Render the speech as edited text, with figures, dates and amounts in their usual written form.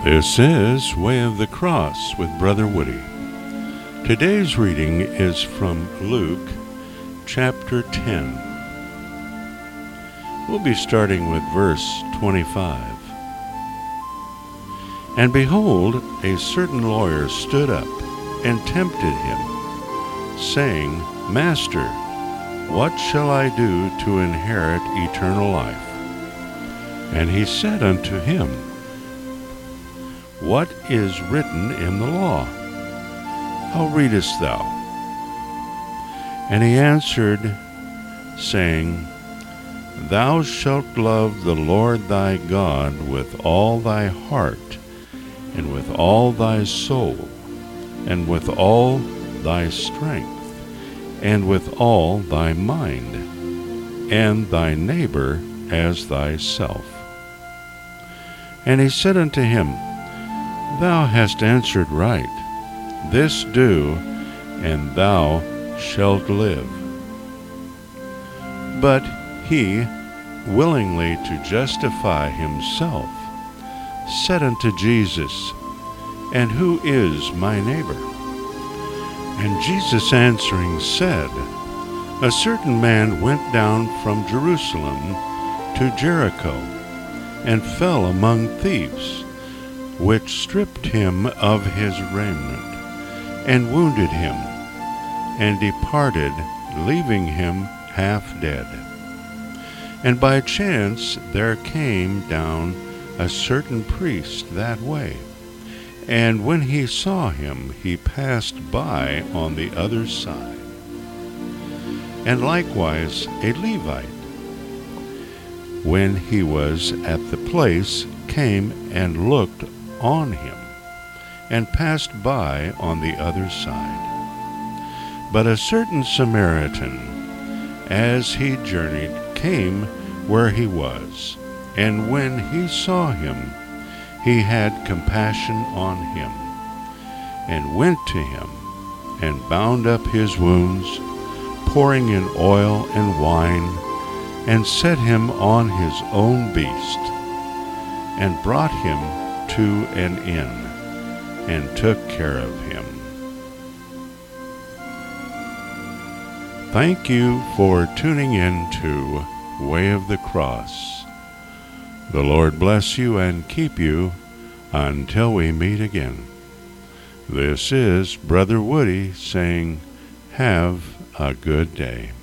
This is Way of the Cross with Brother Woody. Today's reading is from Luke chapter 10. We'll be starting with verse 25. And behold, a certain lawyer stood up and tempted him, saying, Master, what shall I do to inherit eternal life? And he said unto him, What is written in the law? How readest thou? And he answered, saying, Thou shalt love the Lord thy God with all thy heart, and with all thy soul, and with all thy strength, and with all thy mind, and thy neighbor as thyself. And he said unto him, Thou hast answered right. This do, and thou shalt live. But he, willingly to justify himself, said unto Jesus, And who is my neighbor? And Jesus answering said, A certain man went down from Jerusalem to Jericho, and fell among thieves, which stripped him of his raiment, and wounded him, and departed, leaving him half dead. And by chance there came down a certain priest that way, and when he saw him, he passed by on the other side. And likewise a Levite, when he was at the place, came and looked on him, and passed by on the other side. But a certain Samaritan, as he journeyed, came where he was, and when he saw him, he had compassion on him, and went to him, and bound up his wounds, pouring in oil and wine, and set him on his own beast, and brought him to an inn, and took care of him. Thank you for tuning in to Way of the Cross. The Lord bless you and keep you until we meet again. This is Brother Woody saying, have a good day.